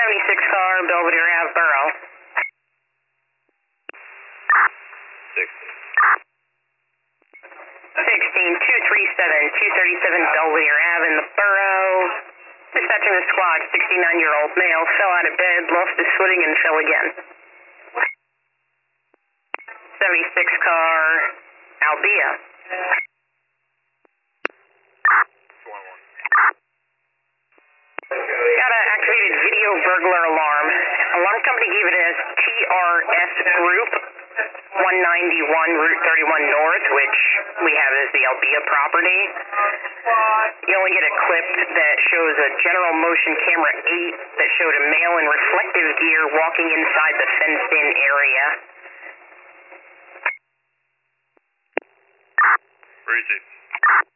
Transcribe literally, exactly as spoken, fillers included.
seventy-six car, Belvedere Ave, Borough. Six. sixteen two thirty-seven, two thirty-seven Belvedere Ave in the Borough. Dispatching the squad, sixty-nine-year-old male, fell out of bed, lost his footing, and fell again. seventy-six car, Albia. Got an activated video burglar alarm. Alarm company gave it as T R S Group, one ninety-one Route thirty-one North, which we have as the Albia property. You only get a clip that shows a General Motion Camera eight that showed a male in reflective gear walking inside the fenced-in area. Where is it?